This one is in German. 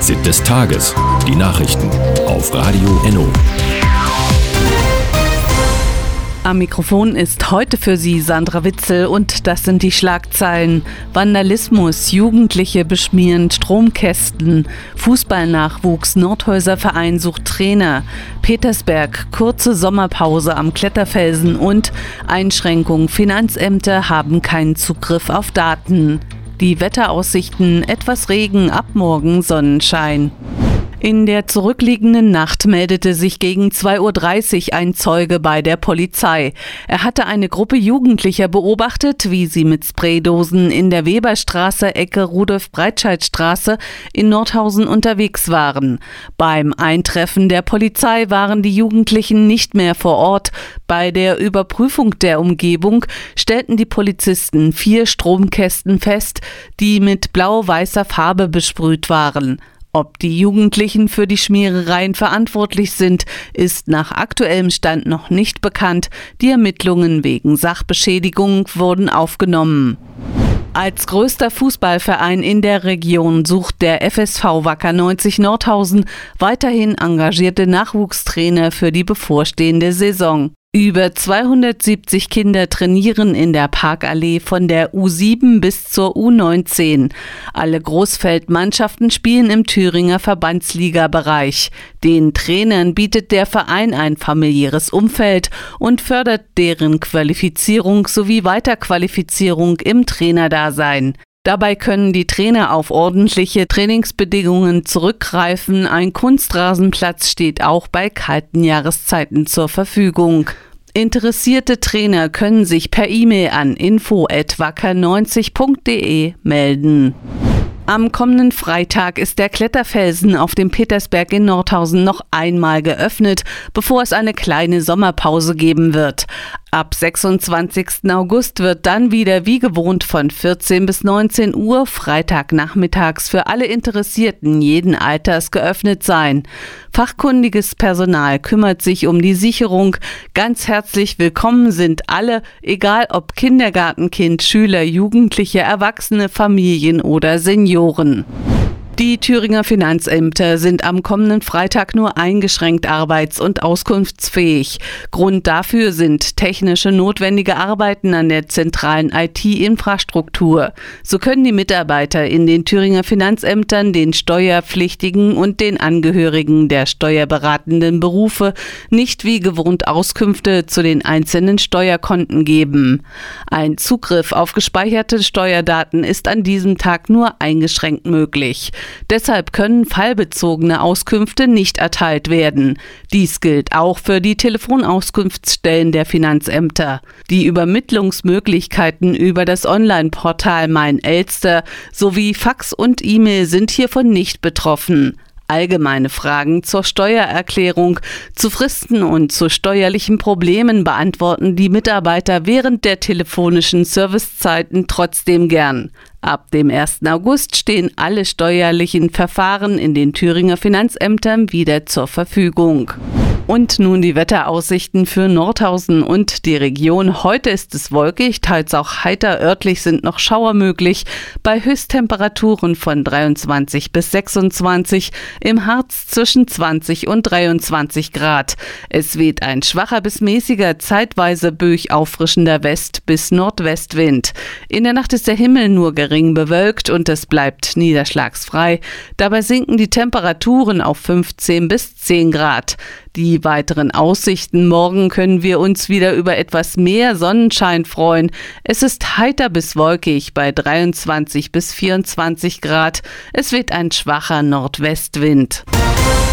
Fazit des Tages. Die Nachrichten auf Radio Enno. Am Mikrofon ist heute für Sie Sandra Witzel und das sind die Schlagzeilen. Vandalismus, Jugendliche beschmieren Stromkästen, Fußballnachwuchs, Nordhäuser Verein sucht Trainer, Petersberg, kurze Sommerpause am Kletterfelsen und Einschränkung, Finanzämter haben keinen Zugriff auf Daten. Die Wetteraussichten, etwas Regen, ab morgen Sonnenschein. In der zurückliegenden Nacht meldete sich gegen 2:30 Uhr ein Zeuge bei der Polizei. Er hatte eine Gruppe Jugendlicher beobachtet, wie sie mit Spraydosen in der Weberstraße, Ecke Rudolf-Breitscheid-Straße in Nordhausen unterwegs waren. Beim Eintreffen der Polizei waren die Jugendlichen nicht mehr vor Ort. Bei der Überprüfung der Umgebung stellten die Polizisten 4 Stromkästen fest, die mit blau-weißer Farbe besprüht waren. Ob die Jugendlichen für die Schmierereien verantwortlich sind, ist nach aktuellem Stand noch nicht bekannt. Die Ermittlungen wegen Sachbeschädigung wurden aufgenommen. Als größter Fußballverein in der Region sucht der FSV Wacker 90 Nordhausen weiterhin engagierte Nachwuchstrainer für die bevorstehende Saison. Über 270 Kinder trainieren in der Parkallee von der U7 bis zur U19. Alle Großfeldmannschaften spielen im Thüringer Verbandsliga-Bereich. Den Trainern bietet der Verein ein familiäres Umfeld und fördert deren Qualifizierung sowie Weiterqualifizierung im Trainerdasein. Dabei können die Trainer auf ordentliche Trainingsbedingungen zurückgreifen. Ein Kunstrasenplatz steht auch bei kalten Jahreszeiten zur Verfügung. Interessierte Trainer können sich per E-Mail an info@wacker90.de melden. Am kommenden Freitag ist der Kletterfelsen auf dem Petersberg in Nordhausen noch einmal geöffnet, bevor es eine kleine Sommerpause geben wird. Ab 26. August wird dann wieder wie gewohnt von 14 bis 19 Uhr Freitagnachmittags für alle Interessierten jeden Alters geöffnet sein. Fachkundiges Personal kümmert sich um die Sicherung. Ganz herzlich willkommen sind alle, egal ob Kindergartenkind, Schüler, Jugendliche, Erwachsene, Familien oder Senioren. Die Thüringer Finanzämter sind am kommenden Freitag nur eingeschränkt arbeits- und auskunftsfähig. Grund dafür sind technische notwendige Arbeiten an der zentralen IT-Infrastruktur. So können die Mitarbeiter in den Thüringer Finanzämtern den Steuerpflichtigen und den Angehörigen der steuerberatenden Berufe nicht wie gewohnt Auskünfte zu den einzelnen Steuerkonten geben. Ein Zugriff auf gespeicherte Steuerdaten ist an diesem Tag nur eingeschränkt möglich. Deshalb können fallbezogene Auskünfte nicht erteilt werden. Dies gilt auch für die Telefonauskünftsstellen der Finanzämter. Die Übermittlungsmöglichkeiten über das Online-Portal Mein Elster sowie Fax und E-Mail sind hiervon nicht betroffen. Allgemeine Fragen zur Steuererklärung, zu Fristen und zu steuerlichen Problemen beantworten die Mitarbeiter während der telefonischen Servicezeiten trotzdem gern. Ab dem 1. August stehen alle steuerlichen Verfahren in den Thüringer Finanzämtern wieder zur Verfügung. Und nun die Wetteraussichten für Nordhausen und die Region. Heute ist es wolkig, teils auch heiter, örtlich sind noch Schauer möglich, bei Höchsttemperaturen von 23 bis 26, im Harz zwischen 20 und 23 Grad. Es weht ein schwacher bis mäßiger, zeitweise böig auffrischender West- bis Nordwestwind. In der Nacht ist der Himmel nur gering bewölkt und es bleibt niederschlagsfrei. Dabei sinken die Temperaturen auf 15 bis 10 Grad. Die weiteren Aussichten: Morgen können wir uns wieder über etwas mehr Sonnenschein freuen. Es ist heiter bis wolkig bei 23 bis 24 Grad. Es weht ein schwacher Nordwestwind.